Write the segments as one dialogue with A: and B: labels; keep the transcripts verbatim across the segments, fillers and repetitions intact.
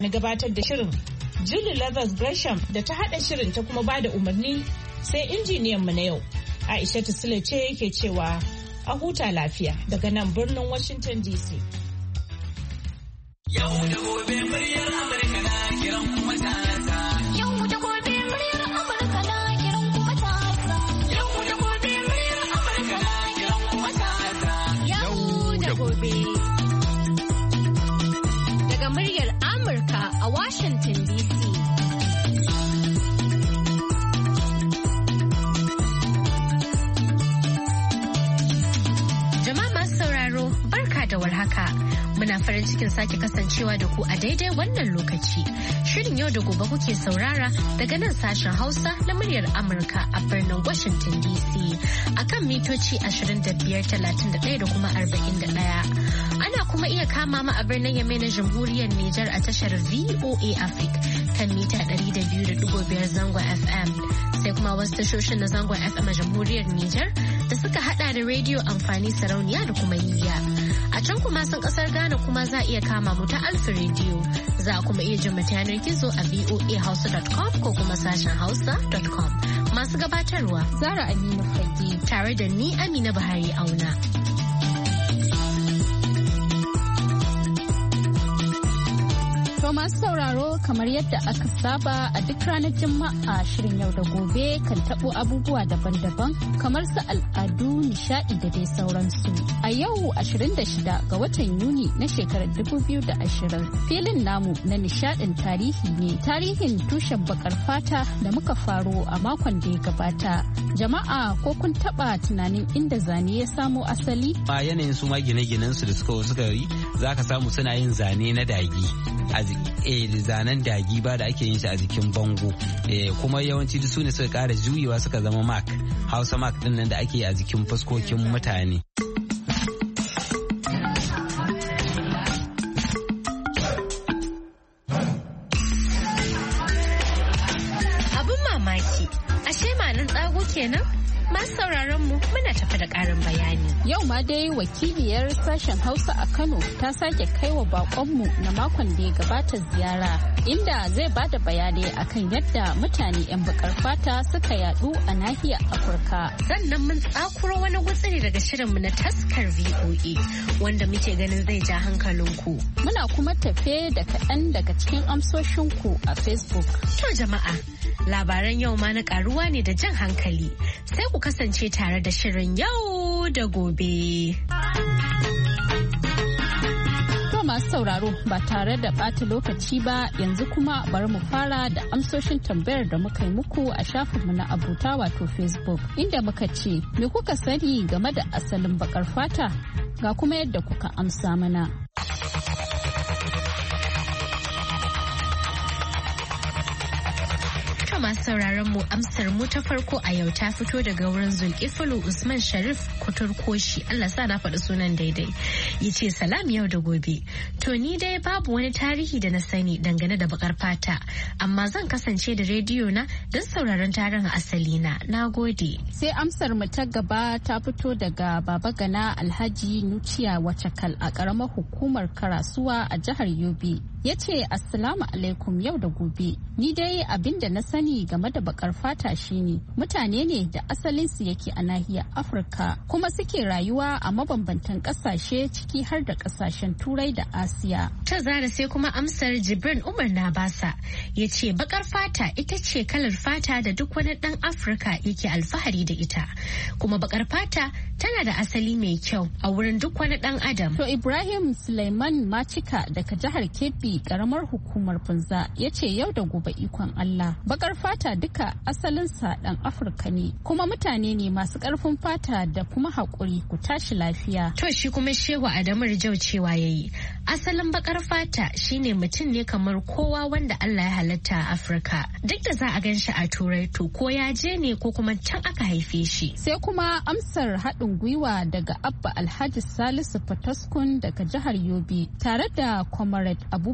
A: Na gabatar da shirin Julie Leathers Gresham da ta haɗa shirin ta kuma bada umarni sai injiniyan mu na yau. Aisha Sule ce yake cewa a huta lafiya daga nan birnin Washington D C.
B: Yau da gobe muryar Amurka na kiran kuma ta Yau da gobe muryar Amurka na kiran kuma ta Yau da gobe muryar Amurka na kiran kuma ta Yau da gobe. Daga muryar Amurka a Washington D C. Jama'a masu sauraro, barka da warhaka. Muna farin cikin sake kasancewa da ku a daidai wannan lokaci. Shirin yau da gobe kuke saurara daga nan sashen Hausa na muryar Amurka a birnin Washington D C a kan mitoci ashirin da biyar, talatin da ɗaya da kuma arba'in da ɗaya. Ana kuma iya kama mu a birnin Yamai na Jamhuriyar Nijar a tashar V O A Africa kan mita ɗari da biyu da ɗigo biyar zangon F M. Sai kuma wasu tashoshin na zangon F M a Jamhuriyar Nijar da suka hada da rediyo amfani sarauniya da kuma yiya. A can kuma sun kasar Ghana kuma za a iya kama mu ta Alfa Radio. Za a kuma iya jin mu ta yanar gizo a v o a hausa dot com ko kuma sashen hausa dot com. Masu gabatarwa Zara Aminu Fage tare da ni Amina Buhari Auna.
C: Masu sauraro kamar yadda aka saba a duk ranar Juma'a shirin yau da gobe kan tabo abubuwa daban-daban kamar su al'adu, nishadi da dai sauransu. A yau ashirin da shida ga watan Yuni na shekarar dubu biyu da ashirin filin namu na nishadin tarihi ne tarihin tushen bakar fata da muka faro a makon da ya gabata. Jama'a ko kun taba tunanin inda zane ya samo asali?
D: A yanayin su ma gine-ginen su da suka suka yi zaka samu suna yin zane na dagi. E, zanen dagi ba da ake yin shi a jikin bango e, kuma yawanci su ne suka kara juyewa suka zama mark hausa mark din nan da ake yi a jikin fuskokin mutane.
B: Abin mamaki ashe malin tsago kenan. Masu sauraron mu muna tafi da ƙarin bayani.
C: Yau ma dai wakiliyar sashen Hausa a Kano ta sake kai wa bakonmu na makon da ya gabata ziyara inda zai bada bayanai akan yadda mutane 'yan bakar fata suka yadu a nahiyar Afirka.
B: Sannan mun tsakuro wani gutsiri daga shirinmu na taskar V O A wanda muke ganin zai ja hankalinku.
C: Muna kuma tafe da kaɗan daga cikin amsoshinku a Facebook.
B: To jama'a, labaran yau ma na karuwa ne da jan hankali. Sai ku kasance tare da shirin yau da gobe.
C: To masu sauraro ba tare da ɓata lokaci ba yanzu kuma bari mu fara da amsoshin tambayar da muka yi muku a shafinmu na abota wato Facebook inda muka ce me kuka sani game da asalin bakar fata ga kuma yadda kuka amsa mana.
B: Masu sauraron mu amsar mu ta farko a yau ta fito daga wurin Zulkiflu Usman Sharif Kuturkoshi, Allah sa na faɗi sunan daidai. Yace salam yau da gobe. To ni dai babu wani tarihi da na sani dangane da bakar fata, amma zan kasance da rediyo na don sauraron tarihin asali na. Nagode.
C: Sai amsar mu ta gaba ta fito daga Baba Gana Alhaji Nuciya Wacakal a ƙaramar hukumar Karasuwa a jihar Yobe. Yace assalamu alaikum yau da gobe. Ni dai abinda na sani game da bakar fata shine mutane ne da asalinsu yake a nahiyar Afirka kuma suke rayuwa a mabambantan kasashe ciki har da kasashen Turai da Asiya.
B: Ta zara sai kuma amsar Jibrin Umar Nabasa ya ce bakar fata ita ce kalar fata da duk wani dan Afirka yake alfahari da ita, kuma bakar fata tana da asali mai kyau a wurin duk wani dan adam.
C: To Ibrahim Sulaiman Macika daga jihar Kebbi karamar hukumar Funza ya ce yau da gobe ikon Allah bakar fata duka asalinsa dan Afirka ne kuma mutane ne masu karfin fata da kuma haƙuri, ku tashi lafiya.
B: To shi kuma Shehu Adamu Rijau cewa yayi asalin bakar fata shine mutum ne kamar kowa wanda Allah ya halatta a Afirka, duk da za a gan shi a Turai to ko ya je ne ko kuma can aka haife shi.
C: Sai kuma amsar haɗin gwiwa daga Abba Alhaji Salisu Fataskun daga jihar Yobe tare da Comrade Abubakar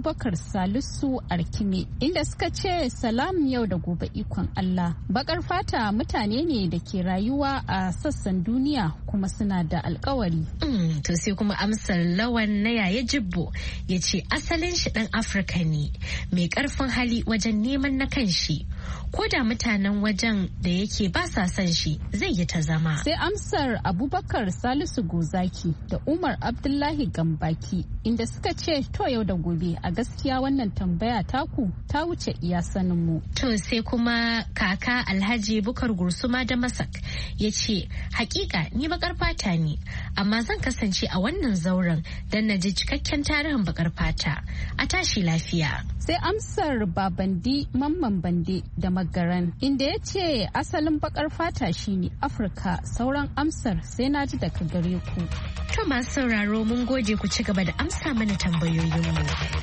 C: Abubakar Salisu Arkime inda suka ce salam yau da gobe ikon Allah. Bakar fata mutane ne da ke rayuwa a sassan duniya kuma suna da alkawari.
B: Mm, to sai kuma amsar Lawan na Yaya Jibbo ya ce asalin shi dan Afirka ne mai karfin hali wajen neman na kanshi. Ko da mutanen wajen da yake ba sa son shi zai yi ta zama.
C: Sai amsar Abubakar Salisu Gozaki da Umar Abdullahi Gambaki inda suka ce to yau da gobe a gaskiya wannan tambaya taku ta wuce iya sanin mu.
B: To sai kuma kaka Alhaji Bukar Gursuma da Masak ya ce hakika ni bakar fata ne amma zan kasance a wannan zauren don na ji cikakken tarihin bakar fata. A tashi lafiya.
C: Sai amsar Babandi Mamman Bande da Magaran inda ya ce asalin bakar fata shine Afirka, sauran amsar sai na ji daga gare ku.
B: To masu sauraro mun gode ku ci gaba da amsa mana tambayoyinmu.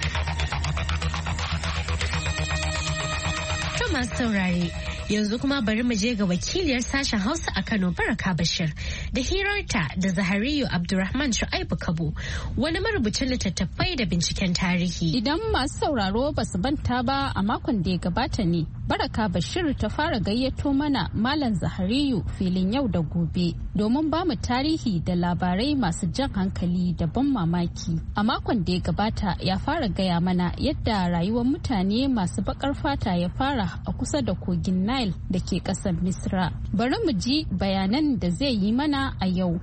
B: To masu saurare yanzu kuma bari mu je ga wakiliyar sashen Hausa a Kano Baraka Bashir da hirarta da Zahariyu Abdulrahman Shu'aibu Kabo wani marubucin littattafai da binciken tarihi.
C: Idan masu sauraro ba su banta ba a makon da ya gabata ne Baraka Bashir ta fara gayyato mana Malam Zahariyu filin yau da gobe domin ba mu tarihi da labarai masu jan hankali da ban mamaki. A makon da ya gabata ya fara gaya mana yadda rayuwar mutane masu bakar fata ya fara a kusa da kogin Nile da ke ƙasar Misra. Bari mu ji bayanan da zai yi mana a yau.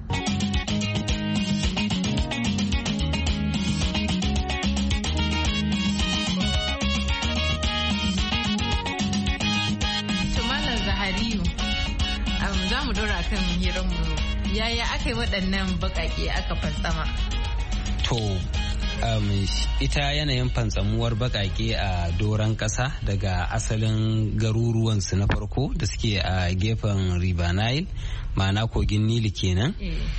A: Malam Zahariyu, za mu dora kan hiranmu. Yaya aka yi waɗannan baƙaƙe aka fantsama?
D: To, Um, ita yanayin fantsamuwar bakake a doron ƙasa daga asalin garuruwansu na farko da suke a gefen river Nile ma'ana kogin Nili kenan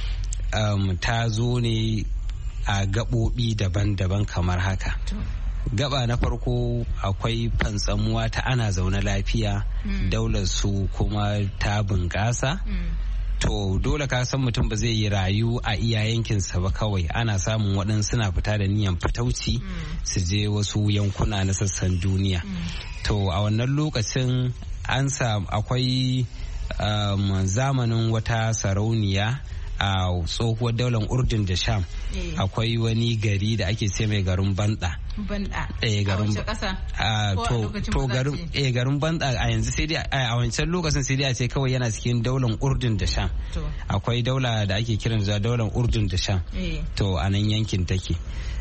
D: um, ta zo ne a gaɓoɓi daban-daban kamar haka. Gaba na farko akwai fantsamuwa ta ana zaune lafiya mm. daular su kuma ta bunƙasa mm. to dole ka san mutum ba zai yi rayu a iya yankinsa ba kawai ana samun waɗansu suna fita da niyan fatauci mm. su je wasu yankuna na sassan duniya mm. to a wannan lokacin an samu akwai um, zamanin wata sarauniya a tsohuwar daular urdun da sham yeah. akwai wani gari da ake ce mai garin banda
A: banda
D: eh garin
A: a kasa
D: to to garin eh garin banda a yanzu sai dai a wancan lokacin sai dai a ce kawai yana cikin daular urdun da sham akwai daula da ake kiran da daular urdun da sham yeah. to a nan yankin take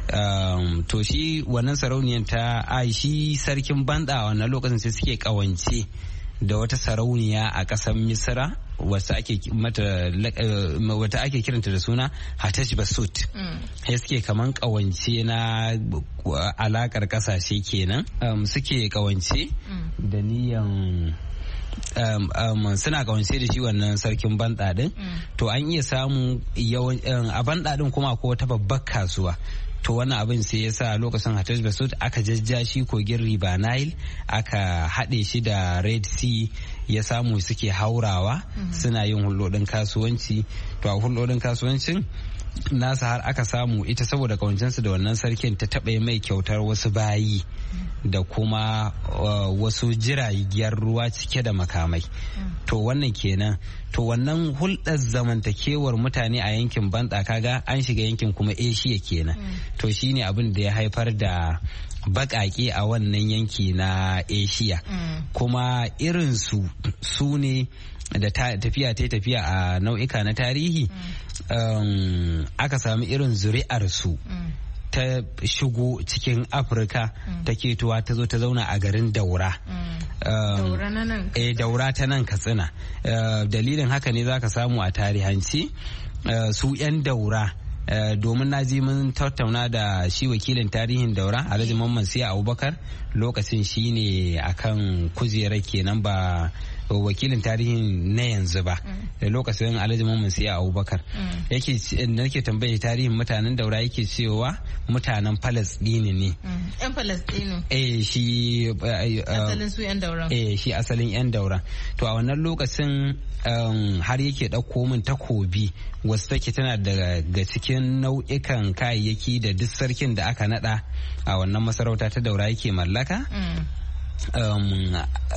D: um, to shi wannan sarauniyar ta aishi sarkin banda a wannan lokacin sai suke kawance da wata sarauniya a ƙasar misra wata ake mata wata ake kiranta da suna Hatash Basut sai suke kaman kawance na alakar kasashe kenan suke kawance da niyan Um, um, suna kawance da shi wannan sarkin banda din mm. to an iya samu yawan um, a banda din kuma ko wata babbar kasuwa to wannan abin sai yasa lokacin Hatash Basut aka jajja shi kogin River Nile aka haɗe shi da Red Sea ya samu suke haurawa mm-hmm. suna yin hulɗoɗin kasuwanci to a hulɗoɗin kasuwancin nasa har aka samu ita saboda kawancinsu da wannan sarkin ta taɓa mai kyautar wasu bayi da kuma uh, wasu jiragen ruwa cike da makamai mm. to wannan kenan to wannan hulɗar zamantakewar mutane a yankin banda kaga an shiga yankin kuma Asia kenan mm. to shine abin da ya haifar da baƙaƙe a wannan yanki na Asia mm. kuma irinsu su ne da tafiya ta tafiya a nau'ika na tarihi mm. um, aka sami irin zuri'arsu mm. ta shigo cikin Afirka mm. ta ketuwa ta zo ta zauna a garin Daura. Mm. Um,
A: daura na nan
D: eh, Daura ta nan Katsina. Uh, dalilin haka ne za ka samu a tarihanci uh, su 'yan Daura. Uh, domin na ji mun tattauna da shi wakilin tarihin Daura Alhaji Mamman Siya Abubakar lokacin shi ne akan kujerar kenan ba wakilin tarihin na yanzu ba da lokacin Alhaji Mamman Siya Abubakar yake nake tambaye tarihin mutanen Daura yake cewa mutanen Palestine ne
A: yan Palestine
D: eh shi
A: asalin su yan Daura
D: eh shi asalin yan Daura to a wannan lokacin har yake ɗauko min takobi wasu take tana daga cikin nau'ikan kayayyaki da duk sarkin da aka nada a wannan masarauta ta Daura yake mallaka. Um,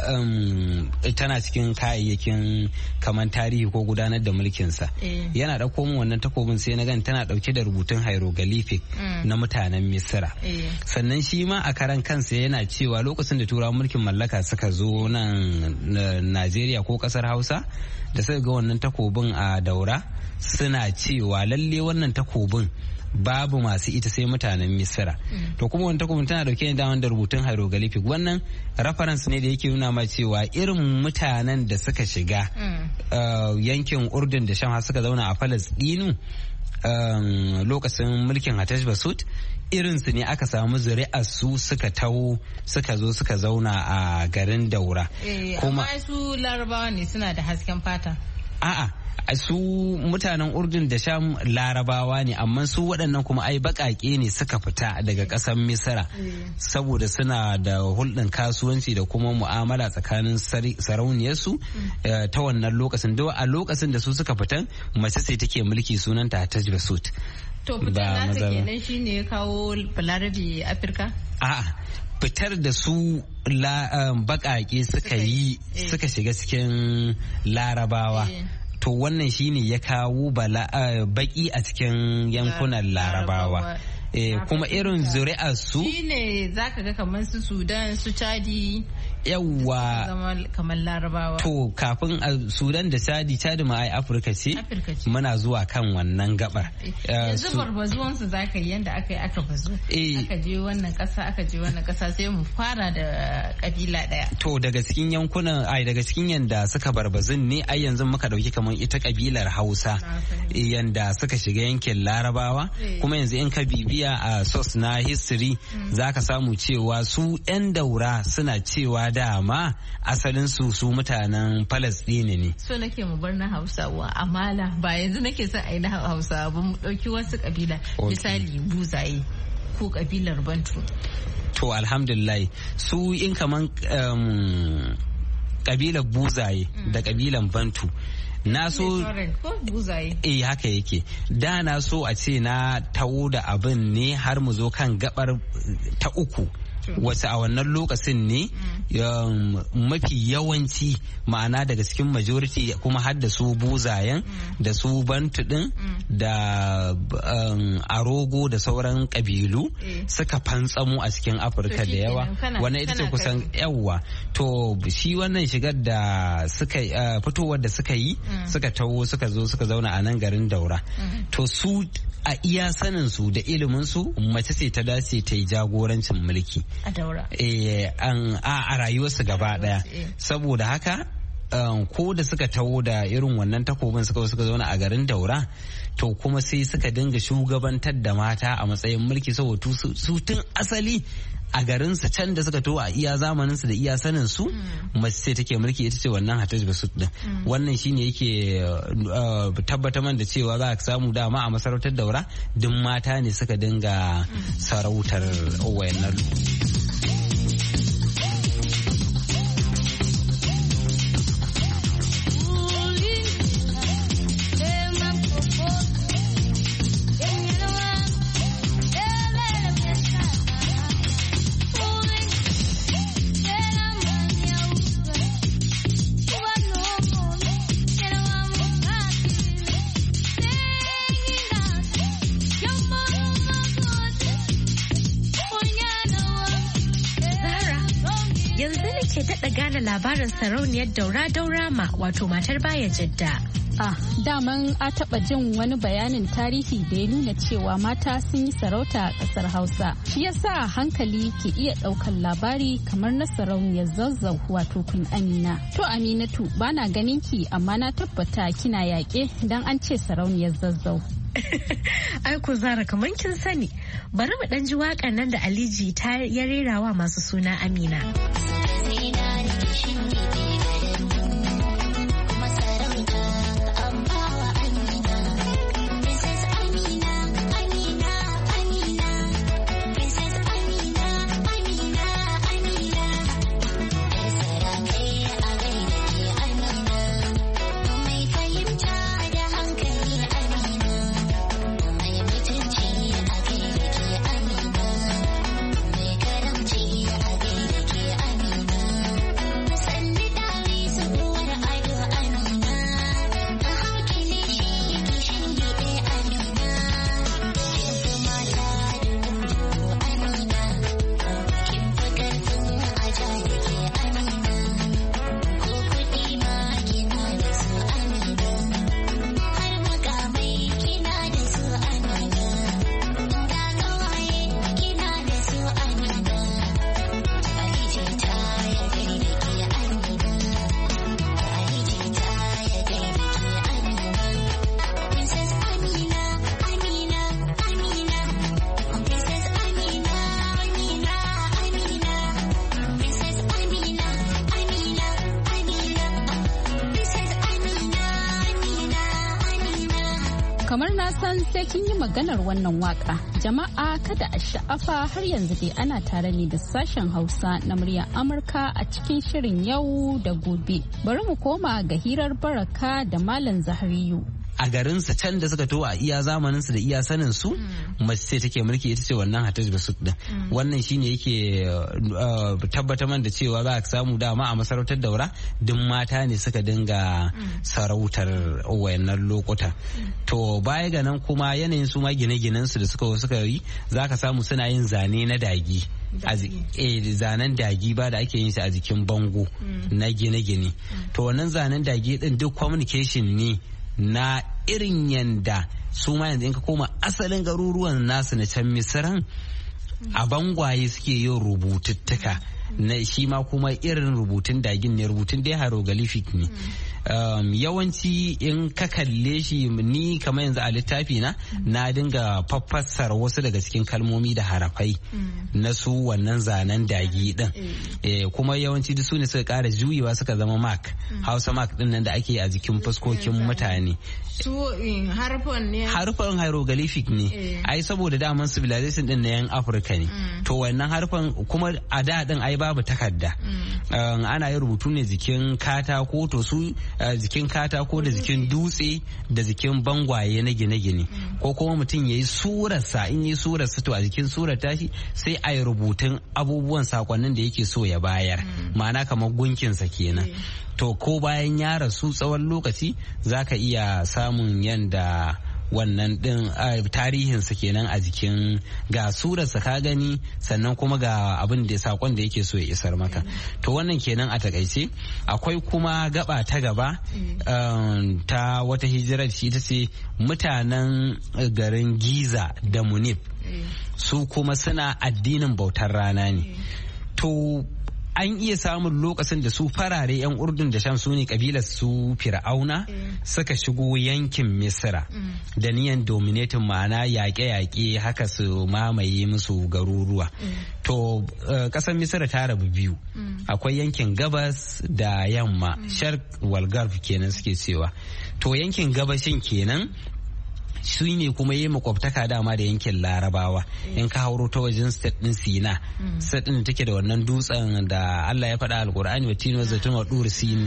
D: um, tana cikin kayayyakin kamar tarihi ko gudanar da mulkinsa. Eh. Yana ɗauko min wannan takobin sai na gan tana ɗauke da rubutun hieroglyphic mm. na mutanen Misira. Eh. Sannan shi ma a karan kansa yana cewa lokacin da turawan mulkin mallaka suka zo nan Najeriya ko ƙasar Hausa da suka ga wannan takobin a Daura suna cewa lalle wannan takobin babu masu ita sai mutanen Misira. Mm. To kuma wani takobin tana dauke da da rubutun hieroglyphic wannan reference ne da yake nuna ma cewa irin mutanen da suka shiga mm. uh, yankin Urdun da Sham suka zauna a Palestine um, lokacin mulkin Hatshepsut irin su ne aka samu zuri'ar su suka taho suka zo suka zauna a garin Daura.
A: Eh, kuma su Larabawa ne suna da hasken fata.
D: A'a su mutanen Urdun da Sham Larabawa ne amma su waɗannan kuma ai baƙaƙe ne suka fita daga ƙasar Misira saboda suna da hulɗin kasuwanci da kuma mu'amala tsakanin sarauniyarsu ta wannan lokacin da a lokacin da su suka fitan mace sai take mulki sunanta Hatshepsut.
A: To fitar nata kenan shine ya kawo Balarabe Afirka?
D: A'a fitar da su baƙaƙe suka yi suka shiga cikin Larabawa. To wannan shine ya kawo baki a cikin yankunan Larabawa. Eh, kuma irin zuri'ar su
A: shine zaka ga kamar su Sudan su Chadi
D: yawa
A: zama kamar Larabawa.
D: To kafin a Sudan da Chadi Chadi ma ai Afirka ce muna zuwa kan wannan gabar.
A: Yanzu barbazuwan su zaka yi yanda aka yi aka bazu aka je wannan kasa aka je wannan kasa sai mu fara da kabila daya.
D: To daga cikin yankunan ai daga cikin yanda suka barbazun ne ai yanzu muka dauki kamar ita kabilar Hausa yanda suka shiga yankin Larabawa kuma yanzu in ka bibiya a source na history zaka samu cewa su 'yan Daura suna cewa dama asalin su su mutanen Palestine ne.
A: So nake mu bar na Hausawa amala ba yanzu nake son ai na Hausawa ba mu dauki wasu kabila misali Buzaye ko kabilar Bantu.
D: To alhamdulillah su in kaman um, kabilar Buzaye mm. da kabilan Bantu na so eh haka yake da na so a ce na tawo da abin ne har mu zo kan gabar ta uku wasu a wannan lokacin ne mafi yawanci ma'ana daga cikin majority kuma har da su Buzayen da su Bantu din da Arogo da sauran kabilu suka fantsamo a cikin Afirka da yawa wannan ita ce kusan yawa to shi wannan shigar da suka fitowar da suka yi suka taho suka zo suka zauna a nan garin Daura to su a iya sanin su da ilimin su mace ce ta dace ta yi jagorancin mulki
A: a Daura
D: eh an a rayuwarsu gaba daya saboda haka um, ko da suka taho da irin wannan takobin suka suka zauna a garin Daura to kuma sai suka dinga shugabantar da mata a matsayin mulki saboda su tun asali a garinsa can da suka to a iya zamanin su da iya sanin su mace ce take mulki ita ce wannan Hatshepsut din wannan shine yake tabbatar man da cewa za ka samu dama a masarautar Daura duk mata ne suka dinga sarautar wayannan.
B: gane labarin sarauniyar Daura Daurama wato matar baya Jidda.
C: Ah, daman a taɓa jin wani bayanin tarihi da ya nuna cewa mata sun yi sarauta a ƙasar Hausa. Shi yasa hankali ke iya ɗaukan labari kamar na sarauniyar Zazzau wato Kun Amina. To Aminatu bana ganin ki amma na tabbata kina yaƙe dan an ce sarauniyar Zazzau.
B: Ai ku Zara kamar kin sani. Bari mu ɗan ji waƙar nan da Aliji ta ya rera wa masu suna Amina.
C: kamar na san sai kin yi maganar wannan waka. Jama'a kada a sha'afa har yanzu dai ana tare ne da sashen Hausa na muryar Amurka a cikin shirin yau da gobe. Bari mu koma ga hirar Baraka da Malam Zahariyu.
D: A garinsa can da suka to a iya zamaninsu da iya sanin su mace ce take mulki ita ce wannan Hataj Basut din. Wannan shine yake tabbatar man da cewa za ka samu dama a masarautar Daura duk mata ne suka dinga sarautar wayannan lokuta. To baya ga nan kuma yanayin su ma gine-ginen su da suka suka yi za ka samu suna yin zane na dagi. Eh zanen dagi ba da ake yin shi a jikin bango na gine-gine. To wannan zanen dagi din duk communication ne na irin yanda su ma yanzu in ka koma asalin garuruwan nasu na can Misiran a bangwaye suke yin rubututtuka na shi ma kuma irin rubutun dagin ne rubutun dai hieroglyphic ne. Um, yawanci in ka kalle shi ni kamar yanzu a littafi na na dinga faffassar wasu daga cikin kalmomi da harafai na su wannan zanen dagi din eh, kuma yawanci duk su ne suka kara juyewa suka zama mark Hausa mark din nan da ake a jikin fuskokin mutane
E: su harfan ne
D: harfan hieroglyphic ne ai saboda daman civilization din na yan Afirka ne to wannan harfan kuma a da din ai babu takarda ana yin rubutu ne jikin katako to su jikin katako da jikin dutse da jikin bangwaye na gine-gine ko kuma mutum ya yi surarsa in yi surarsa to a jikin surar tashi sai a yi rubutun abubuwan sakonnin da yake so ya bayar ma'ana kamar gunkinsa kenan to ko bayan ya rasu tsawon lokaci za ka iya samun yanda wannan din tarihinsa kenan a jikin ga surarsa ka gani sannan kuma ga abin da sakon da yake so ya isar maka to wannan kenan a takaice akwai kuma gaba ta gaba ta wata hijirar shi ta ce mutanen garin Giza da Munif su kuma suna addinin bautar rana ne to an iya samun lokacin da su farare 'yan urdun da sham su ne kabilar su fir'auna suka shigo yankin misira da niyan dominatin ma'ana yaƙe-yaƙe haka su mamaye musu garuruwa to ƙasar misira ta rabu biyu akwai yankin gabas da yamma sharq wal garb kenan suke cewa to yankin gabashin kenan su ne kuma yi makwabtaka dama da yankin larabawa in ka hauro ta wajen state din sina state din take da wannan dutsen da Allah ya faɗa alkur'ani wa tinu zaitun wa dur sin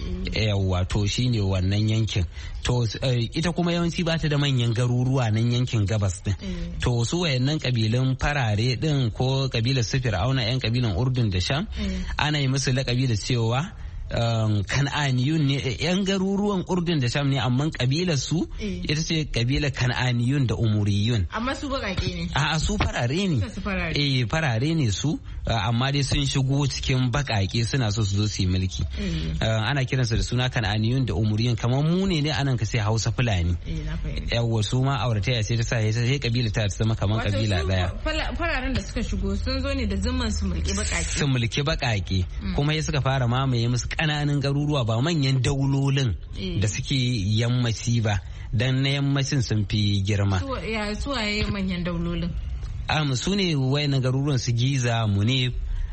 D: yawa to shine wannan yankin to ita kuma yawanci ba ta da manyan garuruwa nan yankin gabas din to su wayannan kabilan farare din ko kabilar su fir'auna yan kabilan urdun da sham ana yi musu laƙabi da cewa Um, kan'aniyun ne yan garuruwan urdun da sham ne amma kabilar su ita ce kabilar kan'aniyun da umuriyun
E: amma su baƙaƙe ne
D: a su farare ne eh farare ne su amma dai sun shigo cikin baƙaƙe suna so su zo su yi mulki ana kiransu da suna kan'aniyun da umuriyun kamar mu ne ne anan ka sai Hausa Fulani yawa su ma aurataya sai ta sa sai kabila ta zama kamar kabila daya
E: fararen da suka shigo sun zo ne da zumman su mulki baƙaƙe
D: su mulki baƙaƙe kuma ya suka fara mamaye musu ƙananan garuruwa ba manyan daulolin da suke yammaci ba dan na yammacin sun fi girma.
E: Ya suwaye manyan daulolin?
D: Um, su ne wayannan garuruwan su Giza, Munif,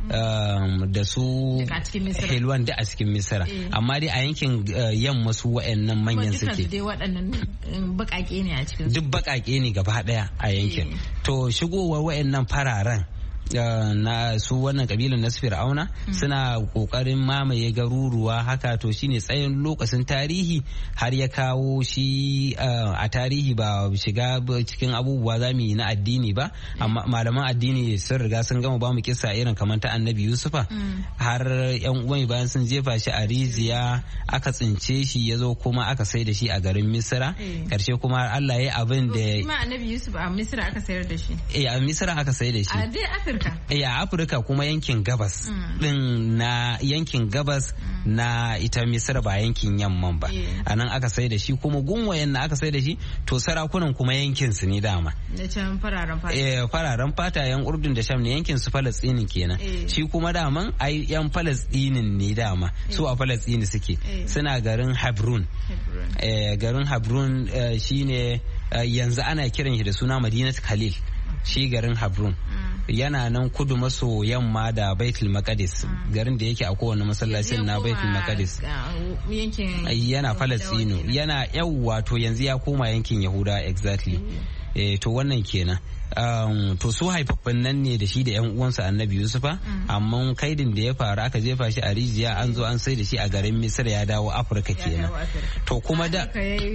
D: um, da su Helwan da a cikin Misira. Amma dai a yankin uh, yamma su wayannan manyan suke.
E: Dai waɗannan baƙaƙe ne a cikin su.
D: Duk baƙaƙe ne gaba ɗaya a yankin. To shigowar wayannan fararen Uh, na su wannan kabilan na fir'auna mm. suna kokarin mamaye garuruwa haka to shine tsayin lokacin tarihi har ya kawo shi uh, a tarihi ba shiga cikin abubuwa zamu yi na addini ba mm. amma malaman addini sun riga sun gama ba mu kissa irin kamar ta annabi yusufa mm. har yan uwan bayan sun jefa shi a rijiya aka tsince shi ya zo kuma aka sai da shi a garin misira mm. karshe kuma Allah ya abin da
E: kuma annabi yusuf a misira aka sayar da shi
D: eh a misira aka sai da shi
E: a dai
D: Eh a Afirka kuma yankin gabas mm. din na yankin gabas mm. na ita Misira ba yankin yamman ba yeah. a nan aka sai da shi kuma gunwayen na aka sai da shi to sarakunan kuma yankin su ne dama
E: da can fararen fata
D: eh fararen fata yan Urdun da Sham ne yankin su Falastini kenan yeah. shi kuma daman ai yan Falastinin ne dama yeah. su a Falastini suke yeah. suna garin Hebron eh garin Hebron uh, shine uh, yanzu ana kiran shi da suna Madinat Khalil shi garin Habrun yana nan kudu maso yamma da Baitul Maqdis, garin da yake a kowane masallacin na Baitul Maqdis yana Falastinu, yana yau wato yanzu ya koma yankin Yahuda exactly. Eh, to wannan kenan. Um, to su haifaffan nan ne da shi da yan uwansa Annabi Yusufa, mm. amma kaidin da ya faru aka jefa shi a rijiya, an zo an sai da shi a garin Misir, ya dawo Afirka kenan. To kuma da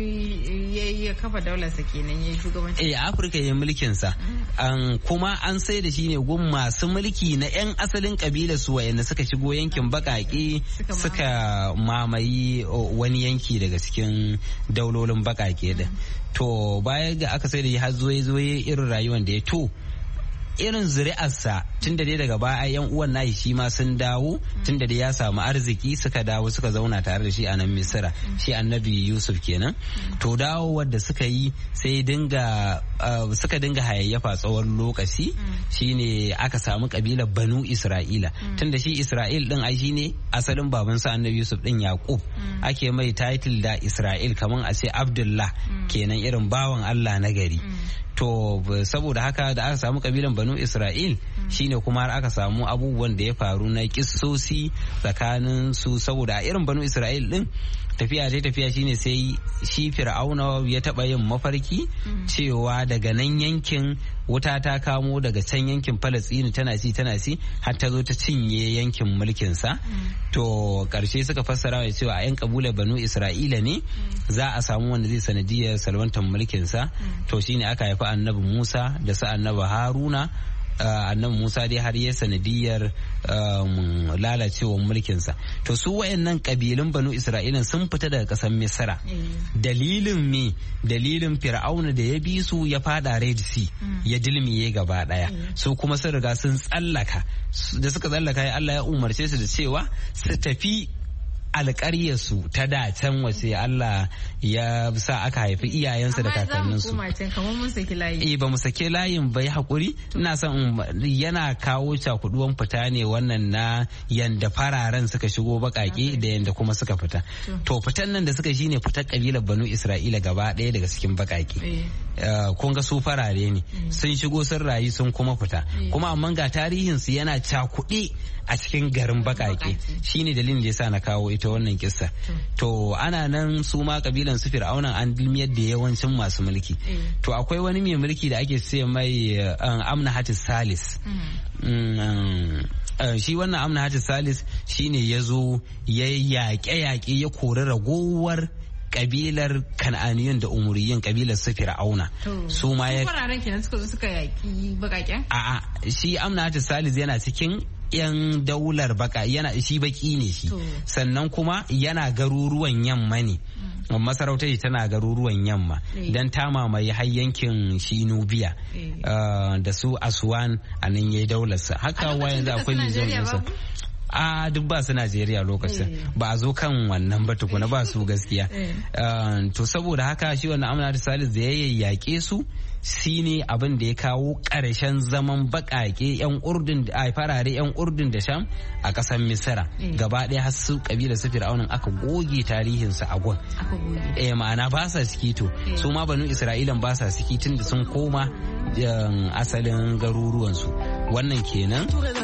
E: ya kafa daular sa kenan, ya shugabanci.
D: Eh, Afirka ya mulkin sa. Um, kuma an sai da shi ne gun masu mulki na yan asalin kabilar su wayanda suka shigo yankin bakake suka mamayi wani yanki daga cikin daulolin bakake da. To baya ga aka sai da ya zo ya zo irin rayuwar da ya to irin zuri'arsa tun da dai daga baya yan uwan nashi shi ma sun dawo, tun da dai ya samu arziki suka dawo suka zauna tare da shi a nan Misira, shi Annabi Yusuf kenan. To dawowar da suka yi sai dinga suka dinga hayayyafa tsawon lokaci, shine aka samu kabilar Banu Isra'ila, tun da shi Isra'il din ai shine asalin babansa Annabi Yusuf din Yaqub, ake mai title da Isra'il kaman a ce Abdullah kenan, irin bawan Allah na gari. To saboda haka da aka samu kabilan Banu Isra'il shine kuma har aka samu abubuwan da ya faru na kissosi tsakanin su, saboda a irin Banu Isra'il din tafiya dai tafiya shine sai shi Fir'auna ya taba yin mafarki cewa daga nan yankin wuta ta kamo daga can yankin Falastinu tana ci tana ci har ta zo ta cinye yankin mulkin sa. To karshe suka fassara wa cewa a yan kabilar Banu Isra'ila ne za a samu wanda zai sanadiyar salwantar mulkin sa. To shine aka haifi Annabi Musa da sa Annabi Haruna. Uh, annabi Musa dai har ya sanadiyar um, lalacewar mulkinsa. To su wayannan kabilun Banu Isra'ila sun fita daga ƙasar Misra. Mm. Dalilin me? Dalilin Fir'auna da ya bi su ya fada Red Sea, mm. ya dilmiye gaba daya. Mm. Su kuma sun riga sun tsallaka. Da suka tsallaka ya Allah ya umarce su da cewa su tafi alƙaryarsu ta da can wace Allah ya sa aka haifi iyayensu da kakanninsu.
E: Amma za mu kamar mun saki layi.
D: Eh, ba mu sake layin bai haƙuri. Ina son yana kawo cakuduwan fita ne wannan na yanda fararen suka shigo baƙaƙe da yanda kuma suka fita. To fitan nan da suka shine fitar kabilar Banu Isra'ila gaba ɗaya daga cikin baƙaƙe. Kun ga su farare ne, sun shigo sun rayu sun kuma fita. Kuma amma ga tarihinsu yana cakuɗe a cikin garin baƙaƙe. Shine dalilin da yasa na kawo ita wannan kissa. To ana nan su ma kabilan su Fir'auna an dilmiyar da yawancin masu mulki. To akwai wani mai mulki da ake ce mai Amna Hatis Salis. Shi wannan Amna Hatis Salis shine ya zo ya yaƙe-yaƙe ya kori ragowar kabilar Kan'aniyun da Umuriyin, kabilar su Fir'auna. Su ma ya
E: fararen kenan suka zo suka yaƙi baƙaƙen?
D: A'a, shi Amna Hatis Salis yana cikin yan daular baka, yana shi baki ne shi, sannan kuma yana garuruwan yamma ne. Masarautar tana garuruwan yamma don ta mamaye har yankin shi Nubiya da su Aswan a nan yayi daularsa. Haka wa yanzu akwai mutum a duk ba su Najeriya lokacin, ba a zo kan wannan ba tukuna, ba su gaskiya. To saboda haka shi wannan Amna Salis da ya yayyake su shi ne abin da ya kawo ƙarshen zaman baƙaƙe 'yan urdun a farare 'yan urdun da Sham a ƙasar Misira. Gaba ɗaya har su ƙabilar su Fir'aunin aka goge tarihinsu a gun. Eh, ma'ana ba sa ciki to su ma Banu Isra'ilan ba sa ciki tun da sun koma asalin garuruwansu. Wannan kenan.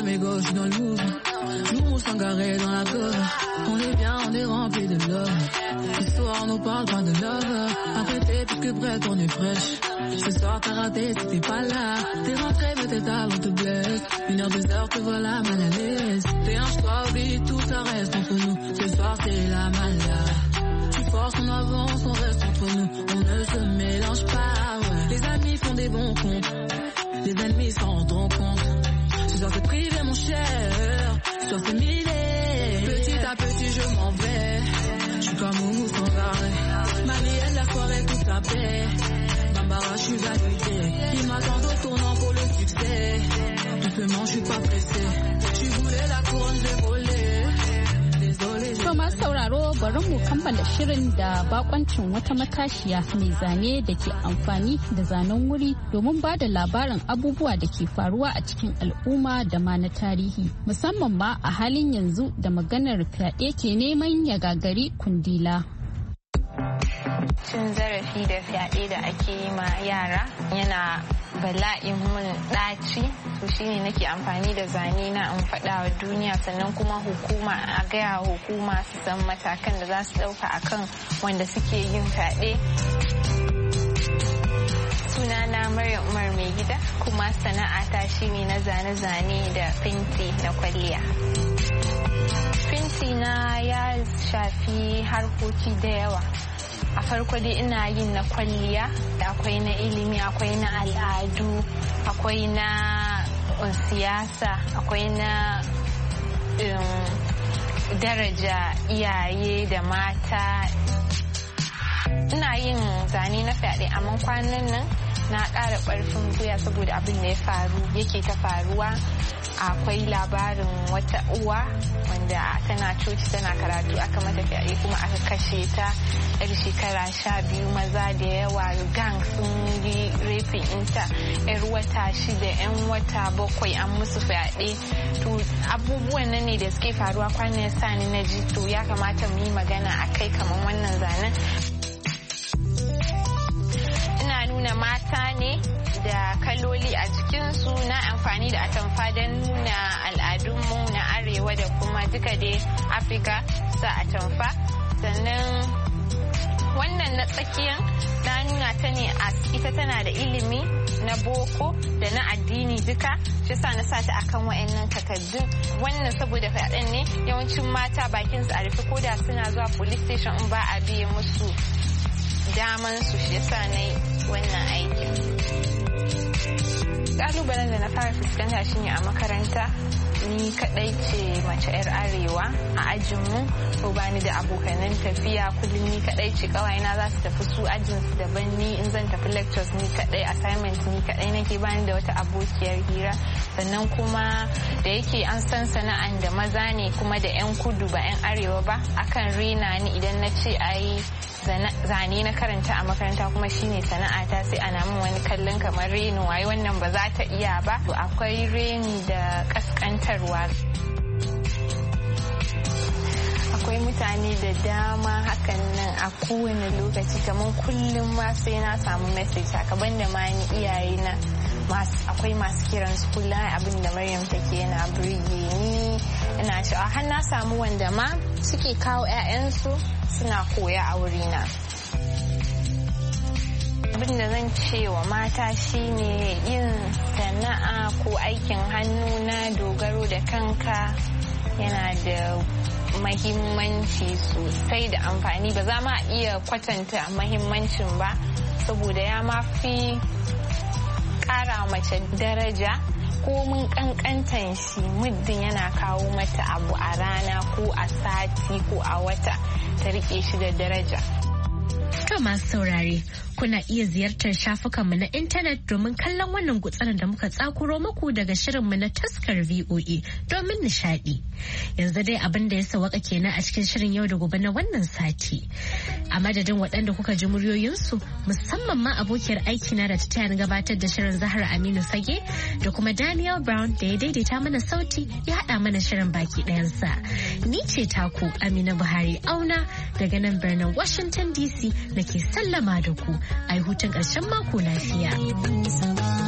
F: Nous on s'engarrait dans la gorge. On est bien, on est rempli de love. Ce soir on nous parle pas de love. Après t'es plus que prête, on est fraîche. Ce soir t'as raté, t'étais pas là. T'es rentré mais tes talons te blessent. Une heure, deux heures, te voilà mal à l'aise. Dérange-toi, oublie tout, ça reste entre nous. Ce soir c'est la malade. Tu forces, on avance, on reste entre nous. On ne se mélange pas, ouais. Les amis font des bons comptes. Les ennemis s'en rendront compte. Ce soir c'est privé mon cher. Sur ces milliers, petit à petit je m'en vais. Je suis comme Moumou sans arrêt. Mamie elle la soirée toute la paix. Bambara je suis validé. Ils m'attendent au tournant pour le succès. Doucement je suis pas pressé. Je voulais la couronne j'ai volé.
C: To masu sauraro bari mu kammala shirin da bakoncin wata matashiya mai zane da ke amfani da zanen wuri domin ba da labarin abubuwa da ke faruwa a cikin al'umma da ma na tarihi, musamman ma a halin yanzu da maganar fyaɗe ke neman ya gagari kundila.
G: Cin zarafi da fyaɗe da ake yi ma yara yana bala'in mun ɗaci, to shine nake amfani da zane na in faɗa wa duniya, sannan kuma hukuma a gaya hukuma su san matakan da za su ɗauka akan wanda suke yin fyaɗe. Sunana Maryam Umar mai gida, kuma sana'ata shine na zane-zane da fenti na kwalliya. Fenti na ya shafi harkoki da yawa. A farko dai ina yin na kwalliya, akwai na ilimi, akwai na al'adu, akwai na siyasa, akwai na um, daraja iyaye da mata. Ina yin zane na fyaɗe, amma kwanan nan na ƙara ƙarfin gwiwa saboda abin da ya faru yake ta faruwa. Akwai labarin wata uwa wanda tana coci tana karatu, aka mata fyaɗe kuma aka kashe ta, yar shekara sha biyu, maza da yawa gang sun yi rafin inta, yar wata shida, yan wata bakwai an musu fyaɗe. To abubuwan nan ne da suke faruwa kwanan ya sa ni na ji to ya kamata mu yi magana a kai kamar wannan zanen. Ina nuna mata ne da kaloli a jikinsu, na amfani da atamfa don nuna al'adunmu na arewa da kuma duka dai Afirka sa atamfa. Sannan wannan na tsakiyan na nuna ta ne a ita tana da ilimi na boko da na addini duka, shi sa na sa ta akan wa'annan takardun. Wannan saboda fyaɗen ne yawancin mata bakin su a rufe, ko da suna zuwa police station in ba a biye musu daman su, shi yasa na yi wannan aikin. Ƙalubalen da na fara fuskanta shine a makaranta, ni kaɗai ce mace 'yar arewa a ajinmu, ko bani da abokanan tafiya, kullum ni kaɗai ce, ƙawayena za su tafi su ajinsu daban, ni in zan tafi lectures ni kaɗai, assignment ni kaɗai nake, bani da wata abokiyar hira. Sannan kuma da yake an san sana'an da maza ne kuma da 'yan kudu ba 'yan arewa ba, akan rena ni idan na ce ayi zane na karanta a makaranta kuma shine sana'ata, sai ana min wani kallon kamar reni, waye wannan ba za ta iya ba. To akwai reni da kaskantarwa. Akwai mutane da dama hakan nan a kowane lokaci, kamar kullum ma sai na samu message haka, banda ma ni iyaye na akwai masu kiran su kullum abin da Maryam take yana burge ni, ina cewa har na samu wanda ma suke kawo 'ya'yansu suna koya a wurina. Abin da zan ce wa mata shine yin sana'a ko aikin hannu na dogaro da kanka yana da mahimmanci sosai da amfani. Ba za ma iya kwatanta mahimmancin ba, saboda ya mafi ƙara mace daraja, ko mun kankantan shi muddin yana kawo mata abu a rana ko a sati ko a wata, ta rike shi da daraja.
B: To masu saurare, kuna iya ziyartar shafukanmu na intanet domin kallon wannan gutsarin da muka tsakuro muku daga shirinmu na taskar V O A domin nishadi. Yanzu dai abin da ya sawaka kenan a cikin shirin yau da gobe na wannan sati. A madadin waɗanda kuka ji muryoyinsu, musamman ma abokiyar aikina da ta taya ni gabatar da shirin Zahra Aminu Sage, da kuma Daniel Brown da ya daidaita mana sauti ya haɗa mana shirin baki ɗayansa. Ni ce taku Amina Buhari Auna daga nan birnin Washington D C nake sallama da ku. Ai hutun ƙarshen mako lafiya.